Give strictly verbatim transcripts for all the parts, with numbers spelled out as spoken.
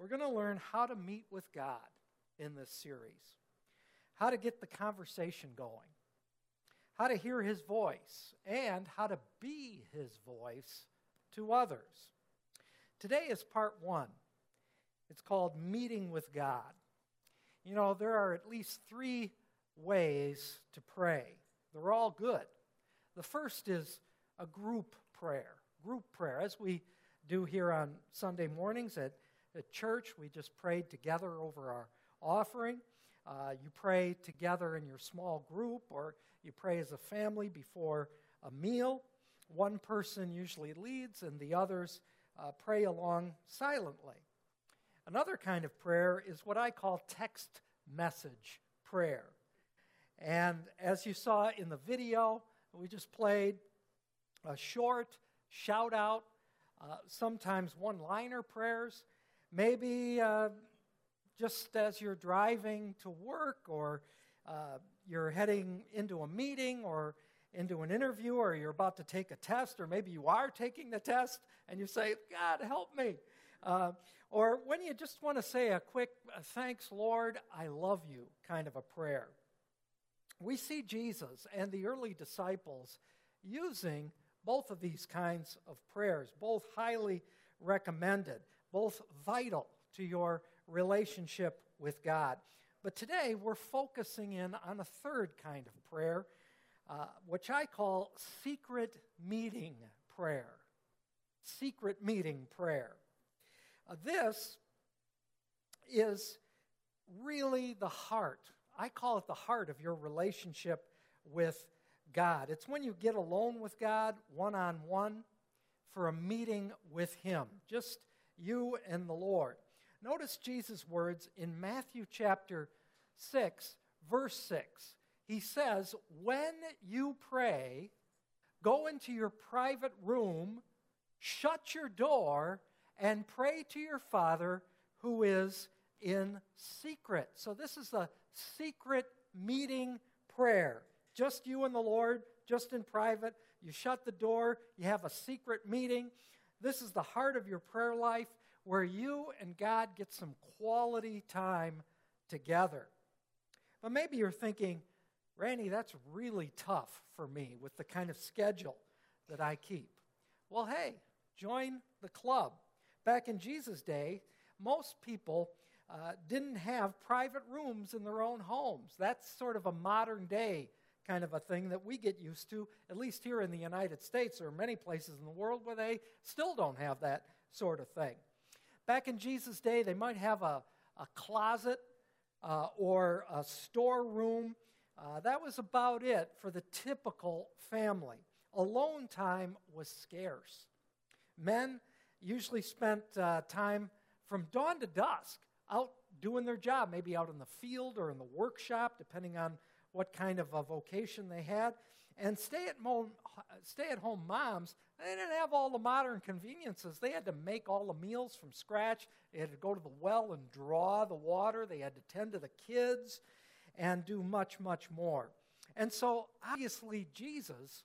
we're going to learn how to meet with God in this series, how to get the conversation going, how to hear his voice, and how to be his voice to others. Today is part one. It's called Meeting with God. You know, there are at least three ways to pray. They're all good. The first is a group prayer, group prayer. As we do here on Sunday mornings at, at church, we just prayed together over our offering. Uh, you pray together in your small group, or you pray as a family before a meal. One person usually leads, and the others uh, pray along silently. Another kind of prayer is what I call text message prayer. And as you saw in the video we just played, a short shout out, uh, sometimes one-liner prayers, maybe uh, just as you're driving to work, or uh, you're heading into a meeting or into an interview, or you're about to take a test, or maybe you are taking the test and you say, God, help me. Uh, or when you just want to say a quick, uh, thanks, Lord, I love you kind of a prayer. We see Jesus and the early disciples using both of these kinds of prayers, both highly recommended, both vital to your relationship with God. But today we're focusing in on a third kind of prayer, uh, which I call secret meeting prayer. Secret meeting prayer. Uh, this is really the heart. I call it the heart of your relationship with God. It's when you get alone with God, one-on-one, for a meeting with him, just you and the Lord. Notice Jesus' words in Matthew chapter six, verse six. He says, when you pray, go into your private room, shut your door, and pray to your Father who is in secret. So this is a secret meeting prayer. Just you and the Lord, just in private. You shut the door, you have a secret meeting. This is the heart of your prayer life, where you and God get some quality time together. But maybe you're thinking, Randy, that's really tough for me with the kind of schedule that I keep. Well, hey, join the club. Back in Jesus' day, most people uh, didn't have private rooms in their own homes. That's sort of a modern day kind of a thing that we get used to, at least here in the United States. There are many places in the world where they still don't have that sort of thing. Back in Jesus' day, they might have a, a closet uh, or a storeroom. Uh, that was about it for the typical family. Alone time was scarce. Men usually spent uh, time from dawn to dusk out doing their job, maybe out in the field or in the workshop, depending on what kind of a vocation they had. And stay-at-home, stay-at-home moms, they didn't have all the modern conveniences. They had to make all the meals from scratch. They had to go to the well and draw the water. They had to tend to the kids and do much, much more. And so, obviously, Jesus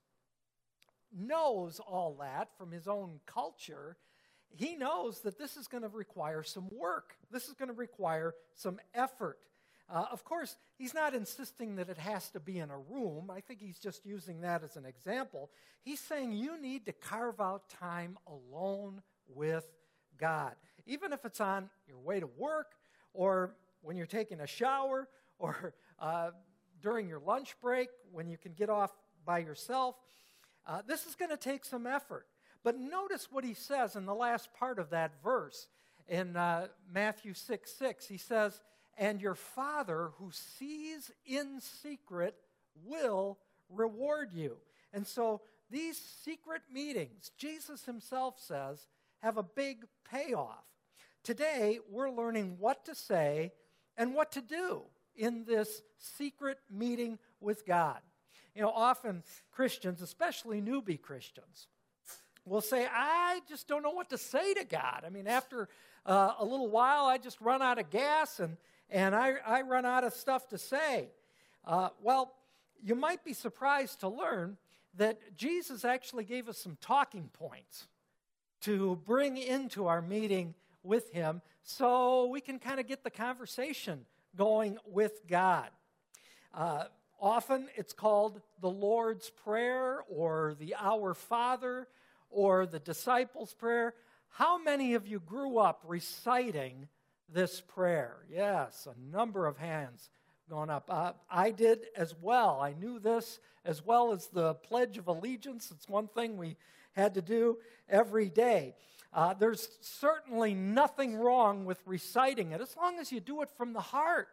knows all that from his own culture. He knows that this is going to require some work. This is going to require some effort. Uh, of course, he's not insisting that it has to be in a room. I think he's just using that as an example. He's saying you need to carve out time alone with God. Even if it's on your way to work, or when you're taking a shower, or uh, during your lunch break when you can get off by yourself. Uh, this is going to take some effort. But notice what he says in the last part of that verse in uh, Matthew six six. He says, and your Father who sees in secret will reward you. And so these secret meetings, Jesus himself says, have a big payoff. Today, we're learning what to say and what to do in this secret meeting with God. You know, often Christians, especially newbie Christians, will say, I just don't know what to say to God. I mean, after uh, a little while, I just run out of gas and, and I, I run out of stuff to say. Uh, well, you might be surprised to learn that Jesus actually gave us some talking points to bring into our meeting with him so we can kind of get the conversation going with God. Uh, often it's called the Lord's Prayer or the Our Father or the Disciples' Prayer. How many of you grew up reciting this prayer? Yes, a number of hands going up. Uh, I did as well. I knew this as well as the Pledge of Allegiance. It's one thing we had to do every day. Uh, there's certainly nothing wrong with reciting it as long as you do it from the heart.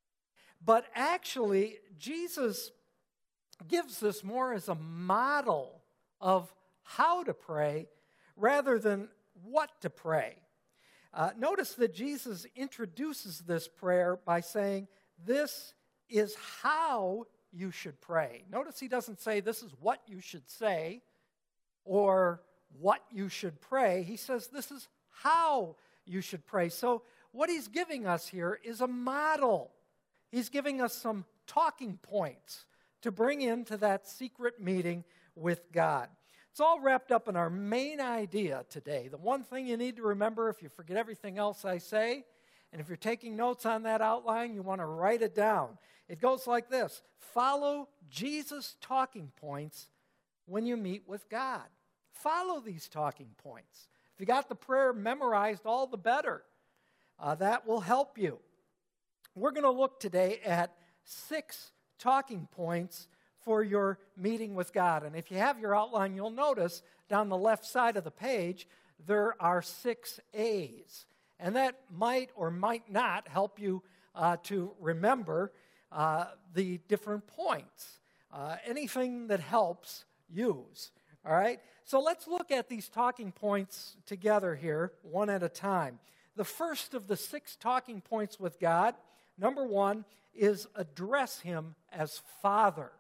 But actually, Jesus gives this more as a model of how to pray rather than what to pray. Uh, notice that Jesus introduces this prayer by saying, this is how you should pray. Notice he doesn't say this is what you should say or what you should pray. He says this is how you should pray. So what he's giving us here is a model. He's giving us some talking points to bring into that secret meeting with God. It's all wrapped up in our main idea today. The one thing you need to remember, if you forget everything else I say, and if you're taking notes on that outline, you want to write it down. It goes like this: follow Jesus' talking points when you meet with God. Follow these talking points. If you got the prayer memorized, all the better. Uh, that will help you. We're going to look today at six talking points for your meeting with God. And if you have your outline, you'll notice down the left side of the page, there are six A's. And that might or might not help you uh, to remember uh, the different points. Uh, anything that helps, use. All right? So let's look at these talking points together here, one at a time. The first of the six talking points with God, number one, is address him as Father.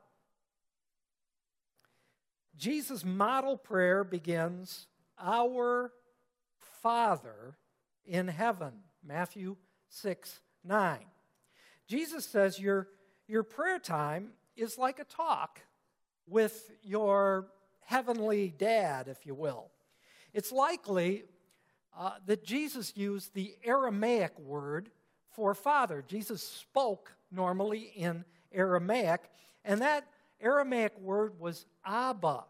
Jesus' model prayer begins, Our Father in heaven, Matthew six nine. Jesus says your, your prayer time is like a talk with your heavenly dad, if you will. It's likely uh, that Jesus used the Aramaic word for father. Jesus spoke normally in Aramaic, and that Aramaic word was Abba.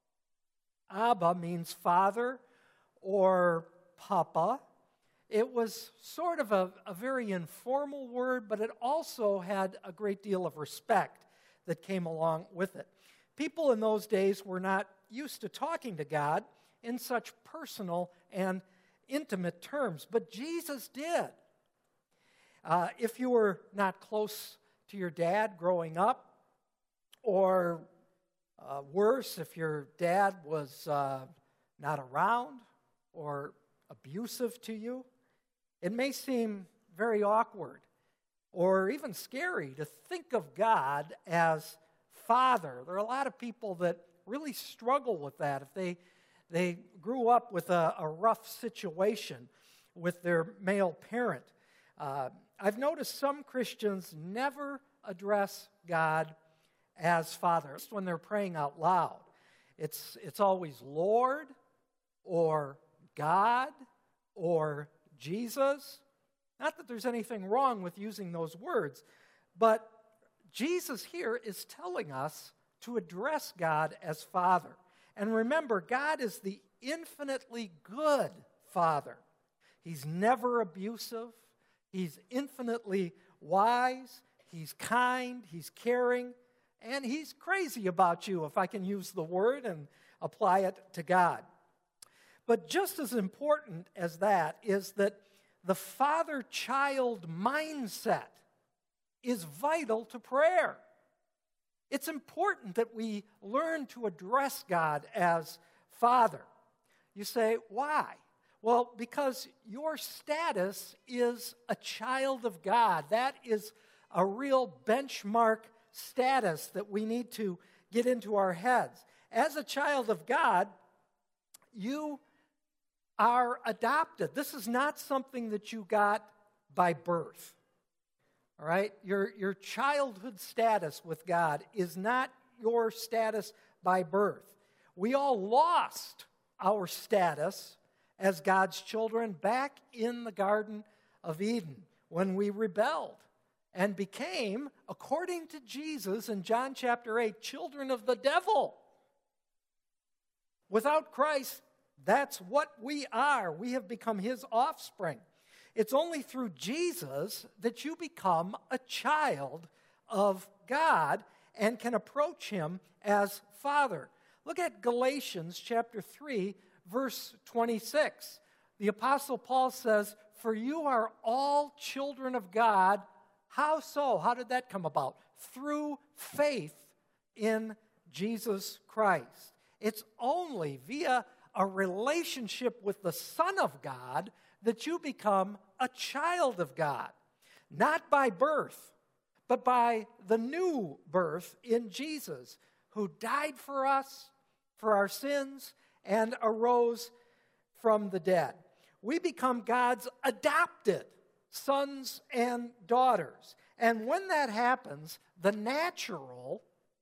Abba means father or papa. It was sort of a, a very informal word, but it also had a great deal of respect that came along with it. People in those days were not used to talking to God in such personal and intimate terms, but Jesus did. Uh, if you were not close to your dad growing up, or uh, worse, if your dad was uh, not around or abusive to you, it may seem very awkward or even scary to think of God as Father. There are a lot of people that really struggle with that if they, they grew up with a, a rough situation with their male parent. Uh, I've noticed some Christians never address God as Father when they're praying out loud. It's, it's always Lord or God or Jesus. Not that there's anything wrong with using those words, but Jesus here is telling us to address God as Father. And remember, God is the infinitely good Father. He's never abusive. He's infinitely wise. He's kind. He's caring. And he's crazy about you, if I can use the word and apply it to God. But just as important as that is that the father-child mindset is vital to prayer. It's important that we learn to address God as Father. You say, why? Well, because your status is a child of God. That is a real benchmark status that we need to get into our heads. As a child of God, you are adopted. This is not something that you got by birth. All right? Your, your childhood status with God is not your status by birth. We all lost our status as God's children back in the Garden of Eden when we rebelled and became, according to Jesus in John chapter eight, children of the devil. Without Christ, that's what we are. We have become his offspring. It's only through Jesus that you become a child of God and can approach him as Father. Look at Galatians chapter three, verse twenty-six. The Apostle Paul says, "For you are all children of God." How so? How did that come about? Through faith in Jesus Christ. It's only via a relationship with the Son of God that you become a child of God. Not by birth, but by the new birth in Jesus, who died for us, for our sins, and arose from the dead. We become God's adopted sons and daughters. And when that happens, the natural,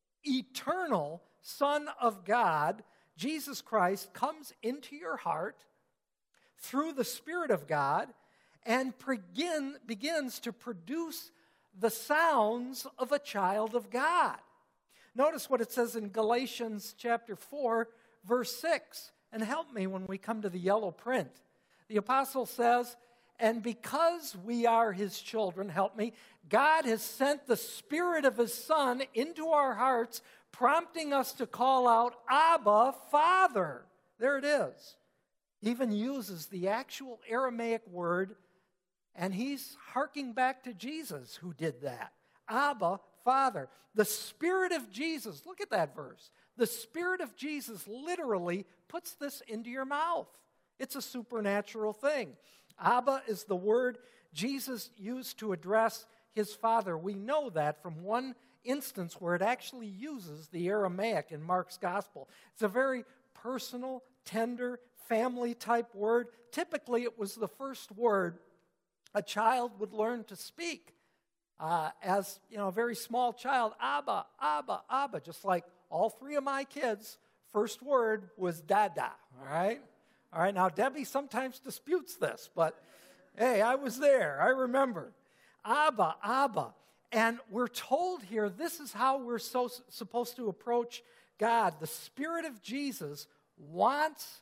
eternal Son of God, Jesus Christ, comes into your heart through the Spirit of God and begin, begins to produce the sounds of a child of God. Notice what it says in Galatians chapter four, verse six. And help me when we come to the yellow print. The apostle says, "And because we are his children," help me, "God has sent the Spirit of his Son into our hearts, prompting us to call out, 'Abba, Father.'" There it is. He even uses the actual Aramaic word, and he's harking back to Jesus who did that. Abba, Father. The Spirit of Jesus, look at that verse. The Spirit of Jesus literally puts this into your mouth. It's a supernatural thing. Abba is the word Jesus used to address his Father. We know that from one instance where it actually uses the Aramaic in Mark's Gospel. It's a very personal, tender, family-type word. Typically, it was the first word a child would learn to speak. Uh, as, you know, a very small child, Abba, Abba, Abba, just like all three of my kids, first word was Dada, all right? All right, now Debbie sometimes disputes this, but hey, I was there, I remember. Abba, Abba. And we're told here this is how we're so supposed to approach God. The Spirit of Jesus wants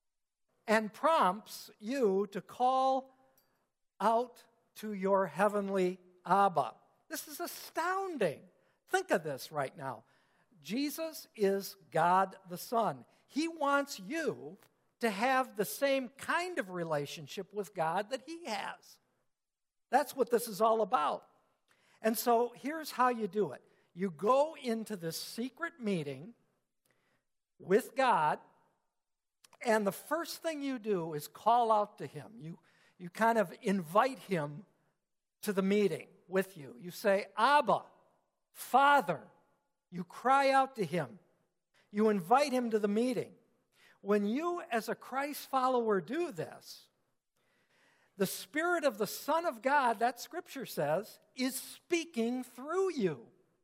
and prompts you to call out to your heavenly Abba. This is astounding. Think of this right now. Jesus is God the Son. He wants you to have the same kind of relationship with God that he has. That's what this is all about. And so here's how you do it. You go into this secret meeting with God, and the first thing you do is call out to him. You, you kind of invite him to the meeting with you. You say, Abba, Father. You cry out to him. You invite him to the meeting. When you, as a Christ follower, do this, the Spirit of the Son of God, that Scripture says, is speaking through you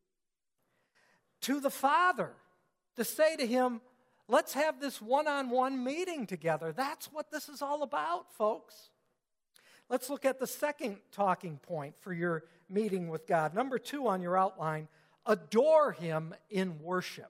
to the Father to say to him, let's have this one-on-one meeting together. That's what this is all about, folks. Let's look at the second talking point for your meeting with God. Number two on your outline, adore him in worship.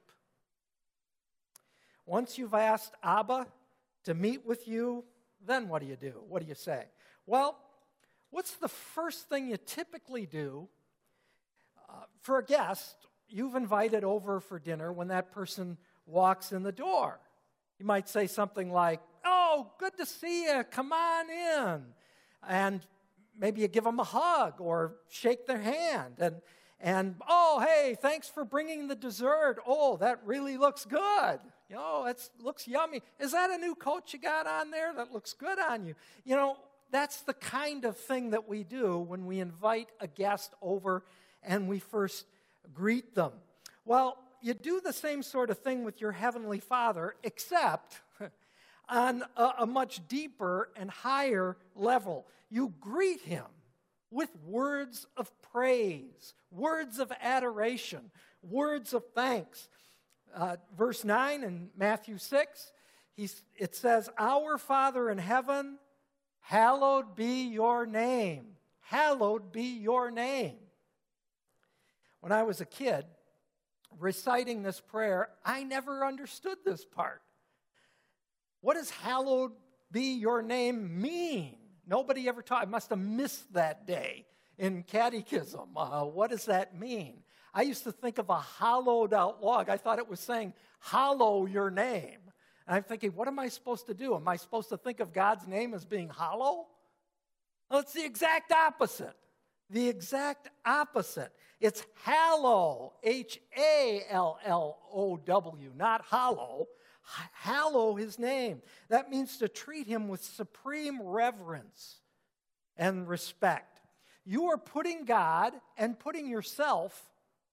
Once you've asked Abba to meet with you, then what do you do? What do you say? Well, what's the first thing you typically do uh, for a guest you've invited over for dinner when that person walks in the door? You might say something like, oh, good to see you, come on in. And maybe you give them a hug or shake their hand. And, and oh, hey, thanks for bringing the dessert. Oh, that really looks good. You know, it looks yummy. Is that a new coat you got on there? That looks good on you. You know, that's the kind of thing that we do when we invite a guest over and we first greet them. Well, you do the same sort of thing with your Heavenly Father, except on a, a much deeper and higher level. You greet him with words of praise, words of adoration, words of thanks. Uh, verse nine in Matthew six, he's, it says, "Our Father in heaven, hallowed be your name." Hallowed be your name. When I was a kid, reciting this prayer, I never understood this part. What does hallowed be your name mean? Nobody ever taught. I must have missed that day in catechism. Uh, what does that mean? I used to think of a hollowed out log. I thought it was saying, hallow your name. And I'm thinking, what am I supposed to do? Am I supposed to think of God's name as being hollow? Well, it's the exact opposite. The exact opposite. It's hallow, H A L L O W, not hollow. Hallow his name. That means to treat him with supreme reverence and respect. You are putting God and putting yourself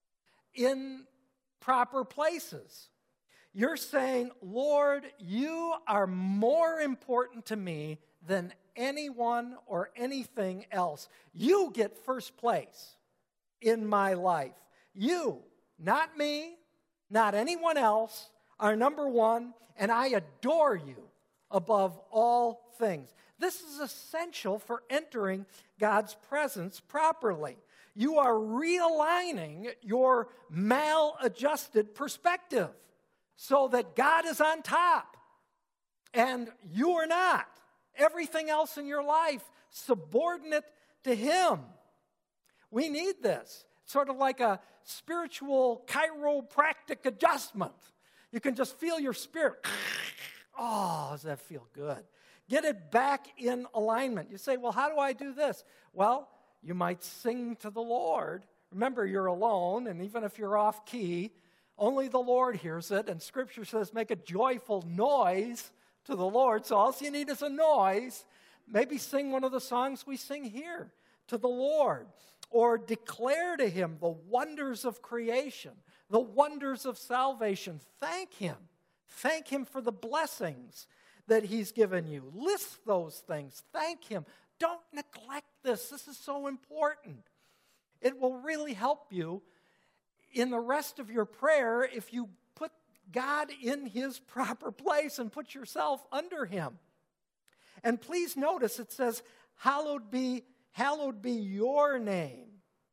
in proper places. You're saying, Lord, you are more important to me than anyone or anything else. You get first place in my life. You, not me, not anyone else, are number one, and I adore you above all things. This is essential for entering God's presence properly. You are realigning your maladjusted perspective so that God is on top and you are not. Everything else in your life subordinate to Him. We need this. It's sort of like a spiritual chiropractic adjustment. You can just feel your spirit. Oh, does that feel good? Get it back in alignment. You say, well, how do I do this? Well, you might sing to the Lord. Remember, you're alone, and even if you're off key, only the Lord hears it. And Scripture says, make a joyful noise to the Lord. So all you need is a noise. Maybe sing one of the songs we sing here to the Lord. Or declare to Him the wonders of creation, the wonders of salvation. Thank Him. Thank Him for the blessings that He's given you. List those things. Thank Him. Don't neglect this. This is so important. It will really help you in the rest of your prayer if you put God in His proper place and put yourself under Him. And please notice it says, hallowed be, hallowed be your name.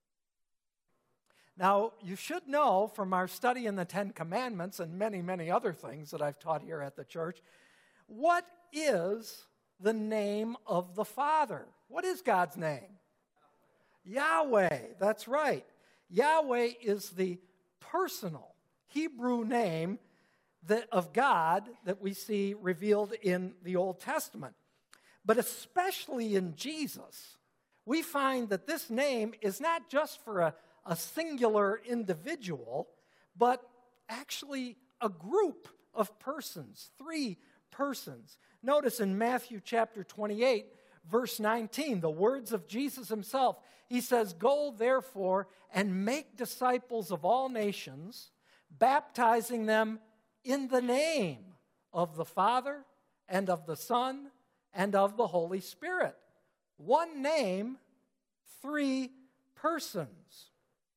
Now, you should know from our study in the Ten Commandments and many, many other things that I've taught here at the church, what is the name of the Father? What is God's name? Yahweh, that's right. Yahweh is the personal Hebrew name that, of God that we see revealed in the Old Testament. But especially in Jesus, we find that this name is not just for a, a singular individual, but actually a group of persons, three persons. Notice in Matthew chapter twenty-eight, verse nineteen, the words of Jesus Himself. He says, "Go therefore and make disciples of all nations, baptizing them in the name of the Father and of the Son and of the Holy Spirit." One name, three persons.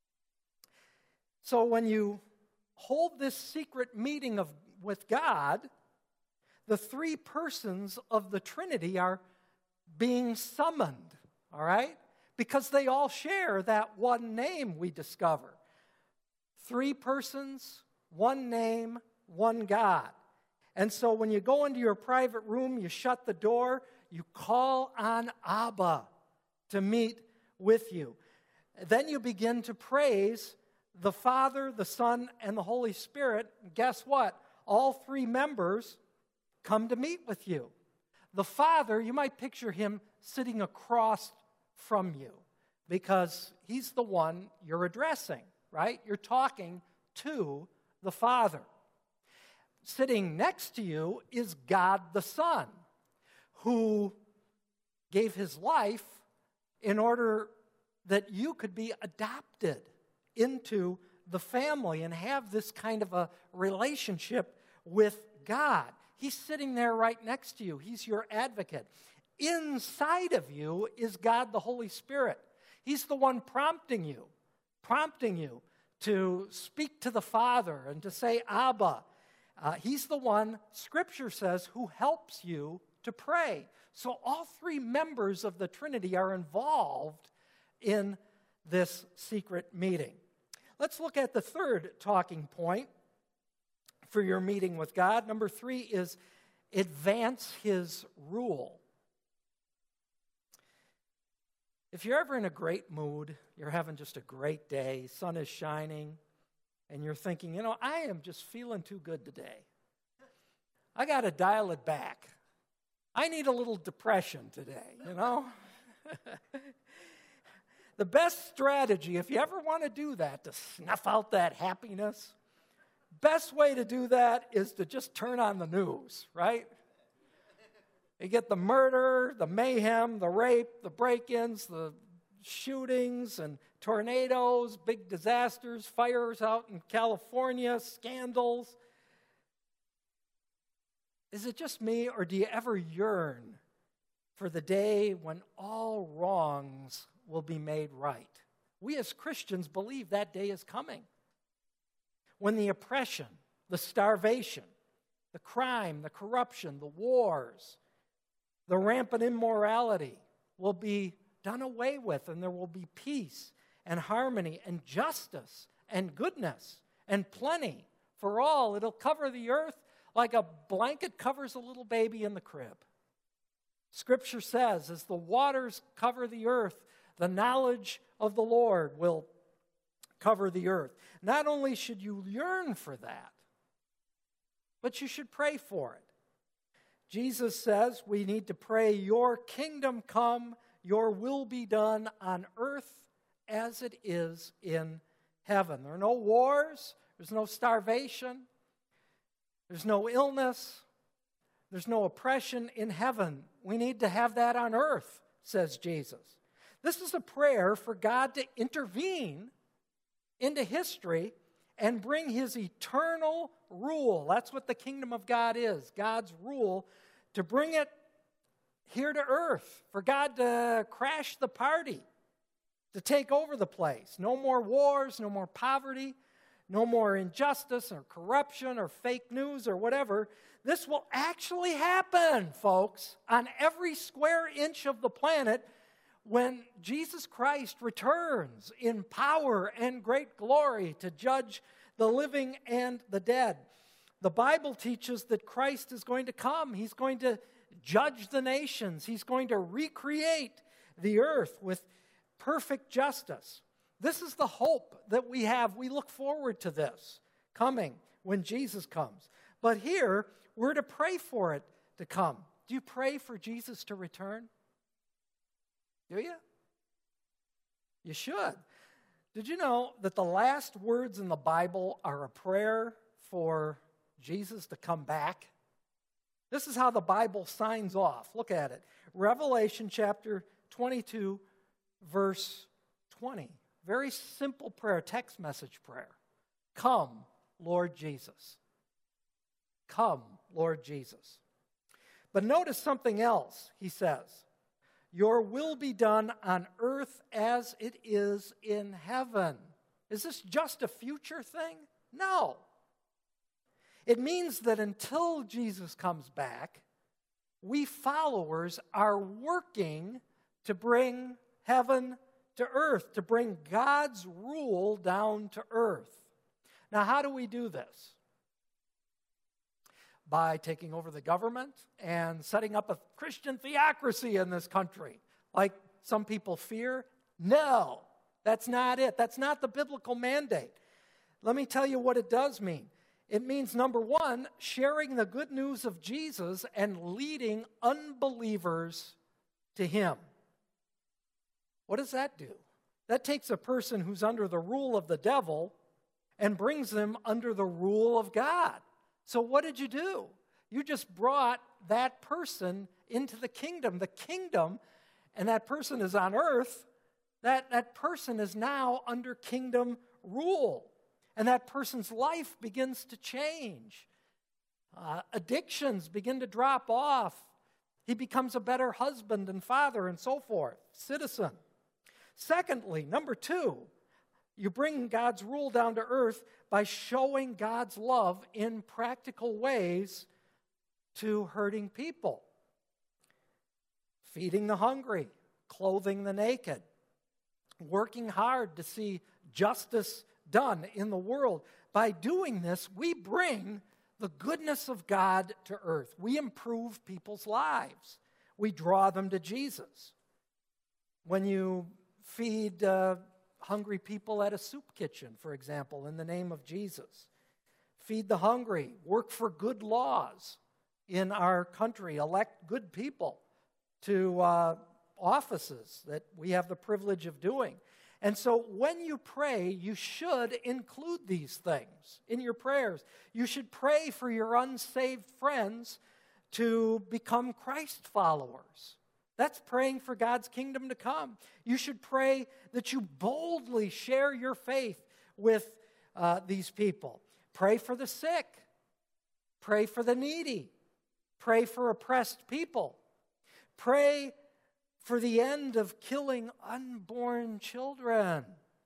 So when you hold this secret meeting of, with God, the three persons of the Trinity are being summoned, all right? Because they all share that one name we discover. Three persons, one name, one God. And so when you go into your private room, you shut the door, you call on Abba to meet with you. Then you begin to praise the Father, the Son, and the Holy Spirit. Guess what? All three members come to meet with you. The Father, you might picture Him sitting across from you because He's the one you're addressing, right? You're talking to the Father. Sitting next to you is God the Son, who gave His life in order that you could be adopted into the family and have this kind of a relationship with God. He's sitting there right next to you. He's your advocate. Inside of you is God the Holy Spirit. He's the one prompting you, prompting you to speak to the Father and to say, Abba. Uh, he's the one, Scripture says, who helps you to pray. So all three members of the Trinity are involved in this secret meeting. Let's look at the third talking point for your meeting with God. Number three is advance His rule. If you're ever in a great mood, you're having just a great day, sun is shining, and you're thinking, you know, I am just feeling too good today. I got to dial it back. I need a little depression today, you know? The best strategy, if you ever want to do that, to snuff out that happiness, best way to do that is to just turn on the news, right? You get the murder, the mayhem, the rape, the break-ins, the shootings and tornadoes, big disasters, fires out in California, scandals. Is it just me, or do you ever yearn for the day when all wrongs will be made right? We as Christians believe that day is coming. When the oppression, the starvation, the crime, the corruption, the wars, the rampant immorality will be done away with, and there will be peace and harmony and justice and goodness and plenty for all. It'll cover the earth like a blanket covers a little baby in the crib. Scripture says, as the waters cover the earth, the knowledge of the Lord will cover the earth. Not only should you yearn for that, but you should pray for it. Jesus says we need to pray, your kingdom come, your will be done on earth as it is in heaven. There are no wars, there's no starvation, there's no illness, there's no oppression in heaven. We need to have that on earth, says Jesus. This is a prayer for God to intervene into history and bring His eternal rule. That's what the kingdom of God is, God's rule, to bring it here to earth, for God to crash the party, to take over the place. No more wars, no more poverty, no more injustice or corruption or fake news or whatever. This will actually happen, folks, on every square inch of the planet when Jesus Christ returns in power and great glory to judge the living and the dead. The Bible teaches that Christ is going to come. He's going to judge the nations. He's going to recreate the earth with perfect justice. This is the hope that we have. We look forward to this coming when Jesus comes. But here, we're to pray for it to come. Do you pray for Jesus to return? Do you? You should. Did you know that the last words in the Bible are a prayer for Jesus to come back? This is how the Bible signs off. Look at it. Revelation chapter twenty-two, verse twenty. Very simple prayer, text message prayer. Come, Lord Jesus. Come, Lord Jesus. But notice something else, he says. Your will be done on earth as it is in heaven. Is this just a future thing? No. It means that until Jesus comes back, we followers are working to bring heaven to earth, to bring God's rule down to earth. Now, how do we do this? By taking over the government and setting up a Christian theocracy in this country, like some people fear? No, that's not it. That's not the biblical mandate. Let me tell you what it does mean. It means, number one, sharing the good news of Jesus and leading unbelievers to Him. What does that do? That takes a person who's under the rule of the devil and brings them under the rule of God. So what did you do? You just brought that person into the kingdom. The kingdom, and that person is on earth, that, that person is now under kingdom rule. And that person's life begins to change. Uh, addictions begin to drop off. He becomes a better husband and father and so forth, citizen. Secondly, number two, You bring God's rule down to earth by showing God's love in practical ways to hurting people. Feeding the hungry, clothing the naked, working hard to see justice done in the world. By doing this, we bring the goodness of God to earth. We improve people's lives. We draw them to Jesus. When you feed uh, hungry people at a soup kitchen, for example, in the name of Jesus, feed the hungry, work for good laws in our country, elect good people to uh, offices that we have the privilege of doing. And so when you pray, you should include these things in your prayers. You should pray for your unsaved friends to become Christ followers. That's praying for God's kingdom to come. You should pray that you boldly share your faith with uh, these people. Pray for the sick. Pray for the needy. Pray for oppressed people. Pray for the end of killing unborn children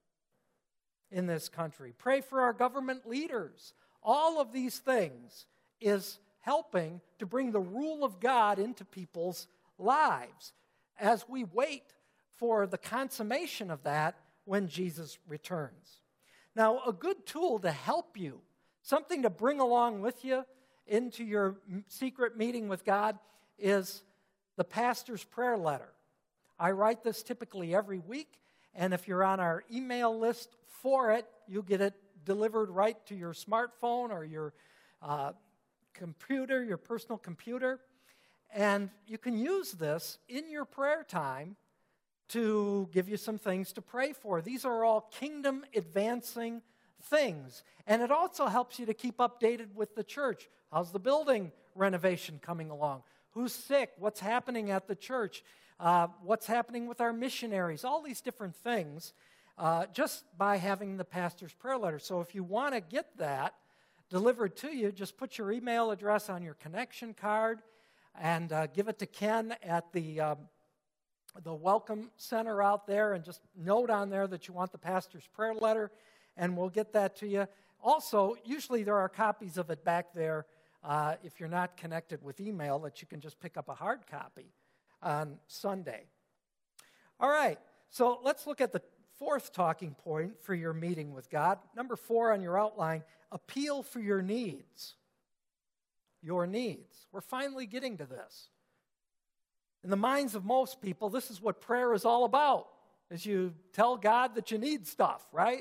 in this country. Pray for our government leaders. All of these things is helping to bring the rule of God into people's lives as we wait for the consummation of that when Jesus returns. Now, a good tool to help you, something to bring along with you into your secret meeting with God, is the pastor's prayer letter. I write this typically every week, and if you're on our email list for it, you'll get it delivered right to your smartphone or your uh, computer, your personal computer. And you can use this in your prayer time to give you some things to pray for. These are all kingdom-advancing things. And it also helps you to keep updated with the church. How's the building renovation coming along? Who's sick? What's happening at the church? Uh, what's happening with our missionaries? All these different things uh, just by having the pastor's prayer letter. So if you want to get that delivered to you, just put your email address on your connection card and uh, give it to Ken at the um, the Welcome Center out there, and just note on there that you want the pastor's prayer letter, and we'll get that to you. Also, usually there are copies of it back there uh, if you're not connected with email, that you can just pick up a hard copy on Sunday. All right, so let's look at the fourth talking point for your meeting with God. Number four on your outline, appeal for your needs. Your needs. We're finally getting to this. In the minds of most people, this is what prayer is all about, is you tell God that you need stuff, right?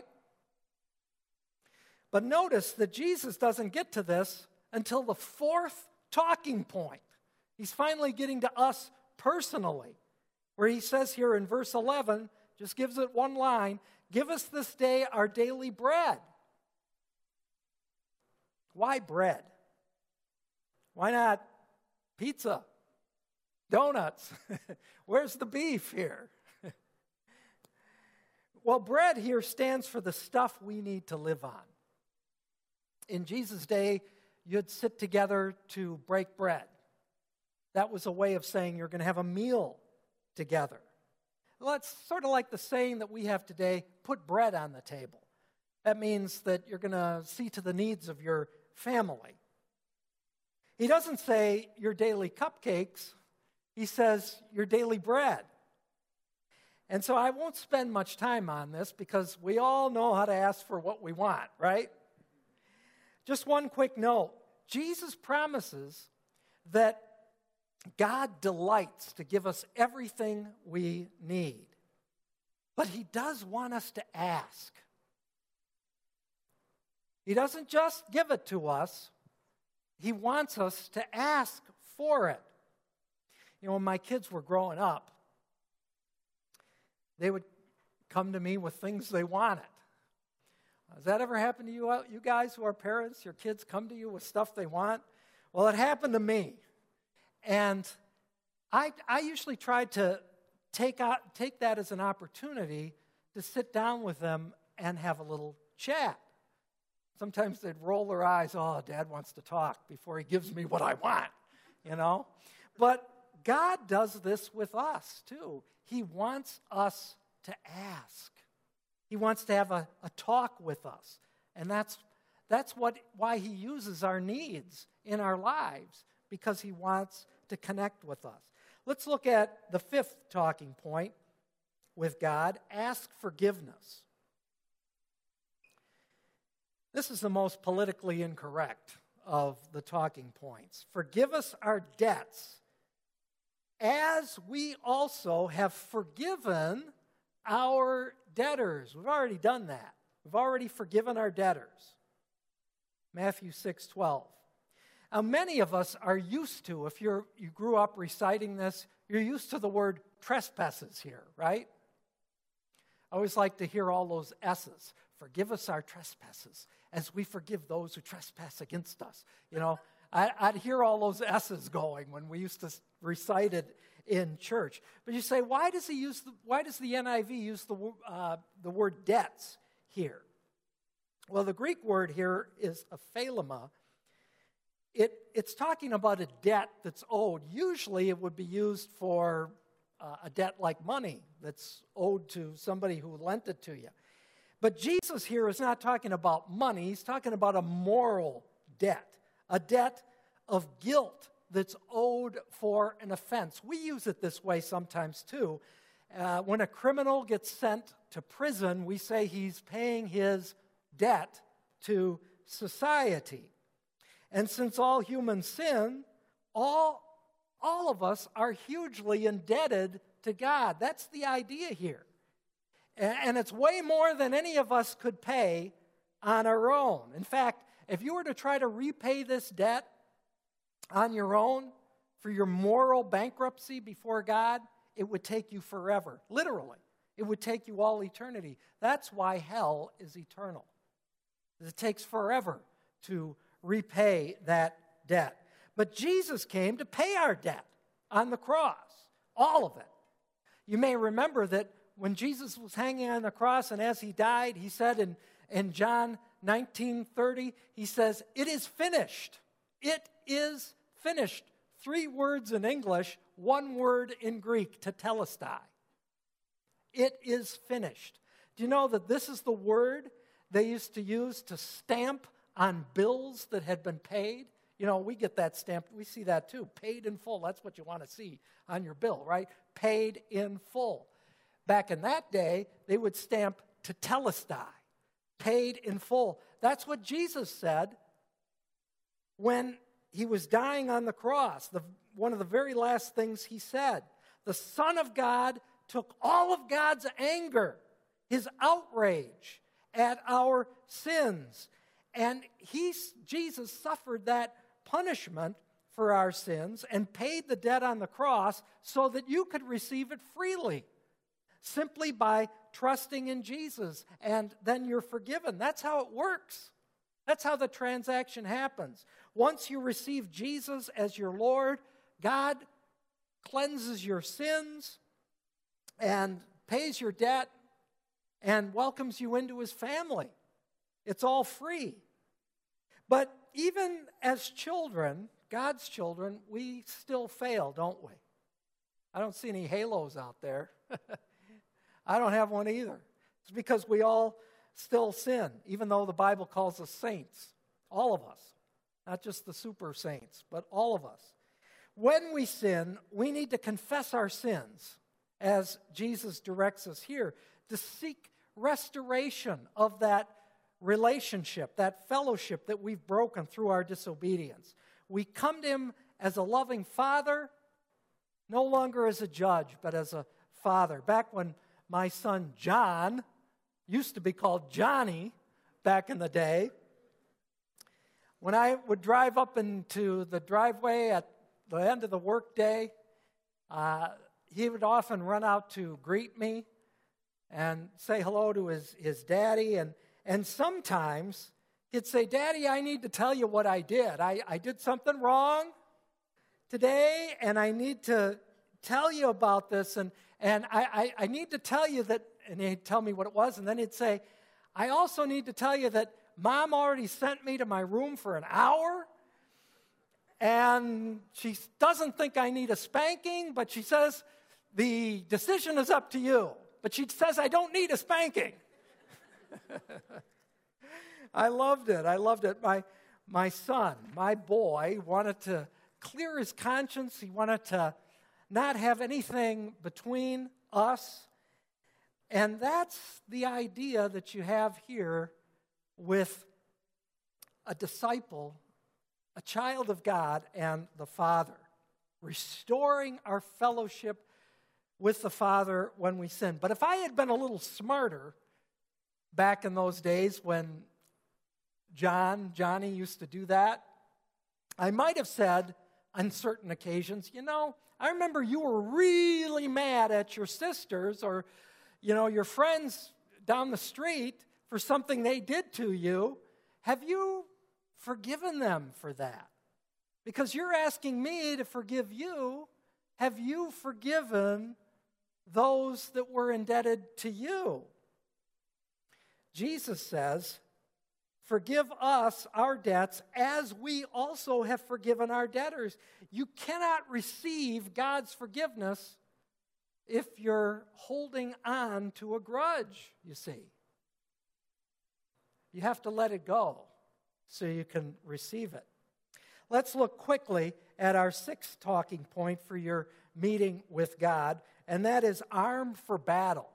But notice that Jesus doesn't get to this until the fourth talking point. He's finally getting to us personally, where he says here in verse eleven, just gives it one line, give us this day our daily bread. Why bread? Why not pizza? Donuts? Where's the beef here? Well, bread here stands for the stuff we need to live on. In Jesus' day, you'd sit together to break bread. That was a way of saying you're going to have a meal together. Well, it's sort of like the saying that we have today, put bread on the table. That means that you're going to see to the needs of your family. He doesn't say your daily cupcakes. He says your daily bread. And so I won't spend much time on this because we all know how to ask for what we want, right? Just one quick note. Jesus promises that God delights to give us everything we need. But he does want us to ask. He doesn't just give it to us. He wants us to ask for it. You know, when my kids were growing up, they would come to me with things they wanted. Has that ever happened to you, you guys who are parents? Your kids come to you with stuff they want? Well, it happened to me. And I, I usually tried to take, out, take that as an opportunity to sit down with them and have a little chat. Sometimes they'd roll their eyes, oh, Dad wants to talk before he gives me what I want, you know. But God does this with us, too. He wants us to ask. He He wants to have a, a talk with us. And that's, that's what, why he uses our needs in our lives, because he wants to connect with us. Let's look at the fifth talking point with God: ask forgiveness. This is the most politically incorrect of the talking points. Forgive us our debts, as we also have forgiven our debtors. We've already done that. We've already forgiven our debtors. Matthew six twelve. Now, many of us are used to, if you're, you grew up reciting this, you're used to the word trespasses here, right? I always like to hear all those S's. Forgive us our trespasses, as we forgive those who trespass against us. You know, I, I'd hear all those S's going when we used to recite it in church. But you say, why does he use the, why does the N I V use the uh, the word debts here? Well, the Greek word here is aphelema. It, it's talking about a debt that's owed. Usually it would be used for uh, a debt like money that's owed to somebody who lent it to you. But Jesus here is not talking about money. He's talking about a moral debt, a debt of guilt that's owed for an offense. We use it this way sometimes too. Uh, when a criminal gets sent to prison, we say he's paying his debt to society. And since all humans sin, all, all of us are hugely indebted to God. That's the idea here. And, and it's way more than any of us could pay on our own. In fact, if you were to try to repay this debt on your own for your moral bankruptcy before God, it would take you forever. Literally, it would take you all eternity. That's why hell is eternal. It takes forever to repay that debt. But Jesus came to pay our debt on the cross, all of it. You may remember that when Jesus was hanging on the cross and as he died, he said in, in John nineteen thirty, he says, "It is finished. It is finished." Three words in English, one word in Greek, tetelestai. It is finished. Do you know that this is the word they used to use to stamp on bills that had been paid? You know, we get that stamp. We see that too. Paid in full. That's what you want to see on your bill, right? Paid in full. Back in that day, they would stamp tetelestai, paid in full. That's what Jesus said when he was dying on the cross. The, one of the very last things he said. The Son of God took all of God's anger, his outrage at our sins. And he, Jesus suffered that punishment for our sins and paid the debt on the cross so that you could receive it freely, simply by trusting in Jesus, and then you're forgiven. That's how it works. That's how the transaction happens. Once you receive Jesus as your Lord, God cleanses your sins and pays your debt and welcomes you into his family. It's all free. But even as children, God's children, we still fail, don't we? I don't see any halos out there. I don't have one either. It's because we all still sin, even though the Bible calls us saints. All of us. Not just the super saints, but all of us. When we sin, we need to confess our sins, as Jesus directs us here, to seek restoration of that relationship, that fellowship that we've broken through our disobedience. We come to him as a loving father, no longer as a judge, but as a father. Back when my son John used to be called Johnny back in the day, when I would drive up into the driveway at the end of the workday, uh, he would often run out to greet me and say hello to his, his daddy. And, and sometimes he'd say, "Daddy, I need to tell you what I did. I, I did something wrong today, and I need to tell you about this. And, and I, I, I need to tell you that," and he'd tell me what it was. And then he'd say, "I also need to tell you that Mom already sent me to my room for an hour, and she doesn't think I need a spanking, but she says the decision is up to you. But she says I don't need a spanking." I loved it. I loved it. My, my son, my boy, wanted to clear his conscience. He wanted to not have anything between us. And that's the idea that you have here with a disciple, a child of God, and the Father. Restoring our fellowship with the Father when we sin. But if I had been a little smarter back in those days when John, Johnny used to do that, I might have said on certain occasions, you know, I remember you were really mad at your sisters or, you know, your friends down the street for something they did to you. Have you forgiven them for that? Because you're asking me to forgive you. Have you forgiven those that were indebted to you? Jesus says, forgive us our debts as we also have forgiven our debtors. You cannot receive God's forgiveness if you're holding on to a grudge, you see. You have to let it go so you can receive it. Let's look quickly at our sixth talking point for your meeting with God, and that is armed for battle.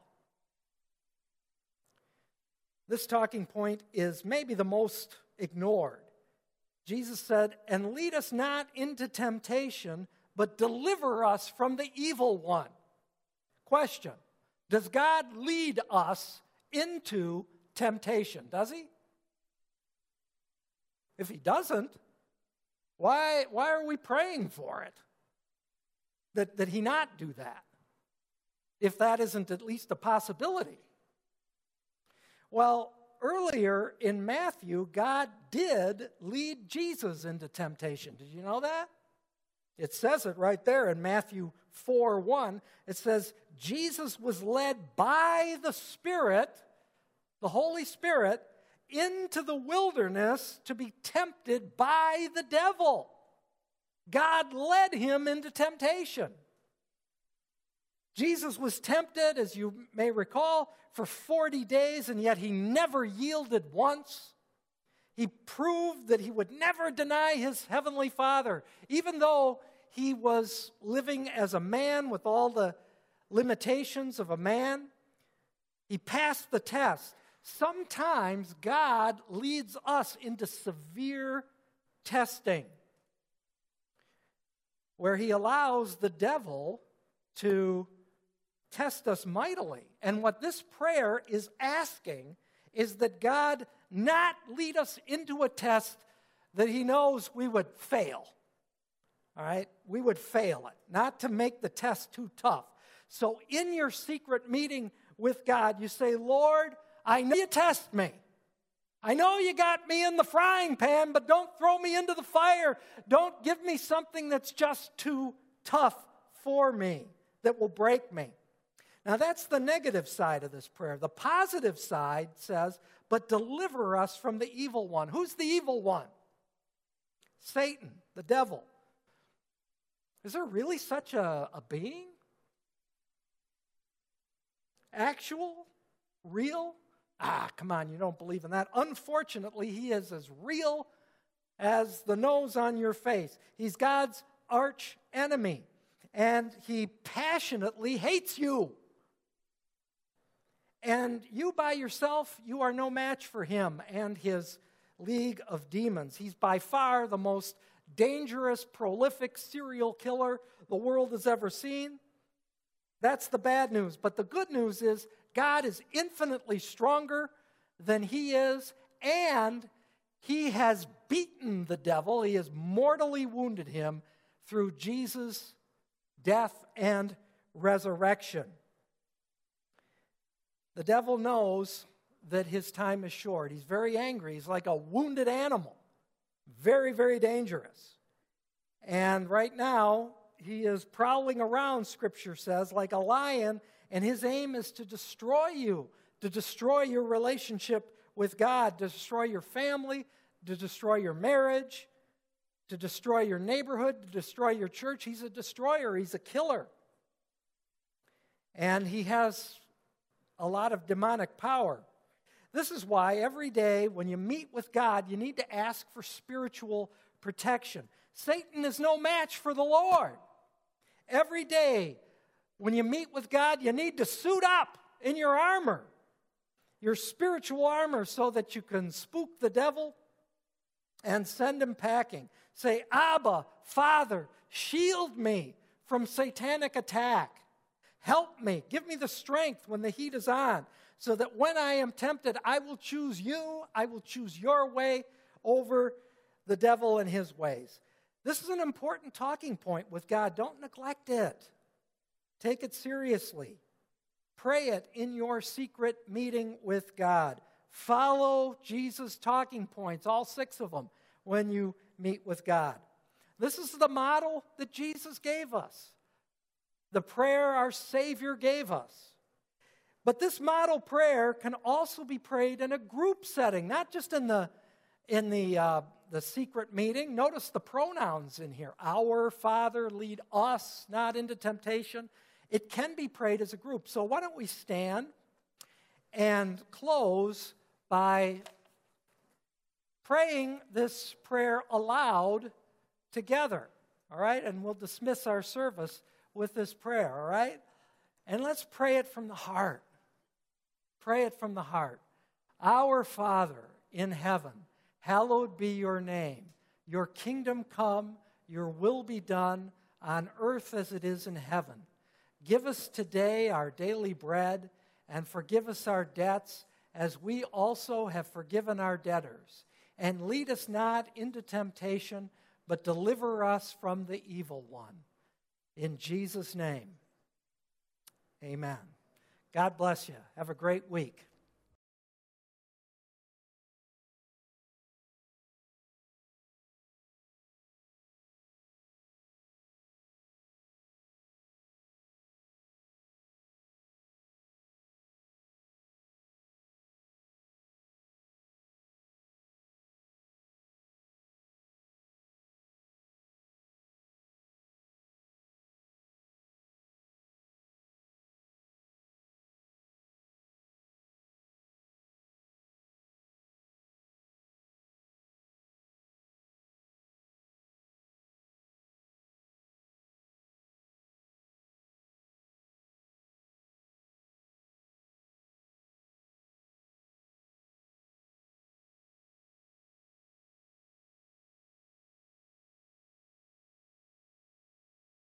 This talking point is maybe the most ignored. Jesus said, and lead us not into temptation, but deliver us from the evil one. Question, does God lead us into temptation? Does he? If he doesn't, why, why are we praying for it? That, that he not do that, if that isn't at least a possibility. Well, earlier in Matthew, God did lead Jesus into temptation. Did you know that? It says it right there in Matthew four one. It says, Jesus was led by the Spirit, the Holy Spirit, into the wilderness to be tempted by the devil. God led him into temptation. Jesus was tempted, as you may recall, for forty days, and yet he never yielded once. He proved that he would never deny his heavenly Father, even though he was living as a man with all the limitations of a man. He passed the test. Sometimes God leads us into severe testing, where he allows the devil to test us mightily. And what this prayer is asking is that God not lead us into a test that he knows we would fail. All right? We would fail it, not to make the test too tough. So in your secret meeting with God, you say, Lord, I know you test me. I know you got me in the frying pan, but don't throw me into the fire. Don't give me something that's just too tough for me, that will break me. Now, that's the negative side of this prayer. The positive side says, but deliver us from the evil one. Who's the evil one? Satan, the devil. Is there really such a, a being? Actual? Real? Ah, come on, you don't believe in that. Unfortunately, he is as real as the nose on your face. He's God's arch enemy, and he passionately hates you. And you by yourself, you are no match for him and his league of demons. He's by far the most dangerous, prolific serial killer the world has ever seen. That's the bad news. But the good news is God is infinitely stronger than he is, and he has beaten the devil. He has mortally wounded him through Jesus' death and resurrection. The devil knows that his time is short. He's very angry. He's like a wounded animal. Very, very dangerous. And right now, he is prowling around, Scripture says, like a lion, and his aim is to destroy you, to destroy your relationship with God, to destroy your family, to destroy your marriage, to destroy your neighborhood, to destroy your church. He's a destroyer. He's a killer. And he has a lot of demonic power. This is why every day when you meet with God, you need to ask for spiritual protection. Satan is no match for the Lord. Every day when you meet with God, you need to suit up in your armor, your spiritual armor, so that you can spook the devil and send him packing. Say, Abba, Father, shield me from satanic attack. Help me. Give me the strength when the heat is on, so that when I am tempted, I will choose you. I will choose your way over the devil and his ways. This is an important talking point with God. Don't neglect it. Take it seriously. Pray it in your secret meeting with God. Follow Jesus' talking points, all six of them, when you meet with God. This is the model that Jesus gave us, the prayer our Savior gave us. But this model prayer can also be prayed in a group setting, not just in the, in the, uh, the secret meeting. Notice the pronouns in here. Our Father, lead us not into temptation. It can be prayed as a group. So why don't we stand and close by praying this prayer aloud together, all right? And we'll dismiss our service with this prayer, all right? And let's pray it from the heart. Pray it from the heart. Our Father in heaven, hallowed be your name. Your kingdom come, your will be done on earth as it is in heaven. Give us today our daily bread, and forgive us our debts as we also have forgiven our debtors. And lead us not into temptation, but deliver us from the evil one. In Jesus' name, amen. God bless you. Have a great week.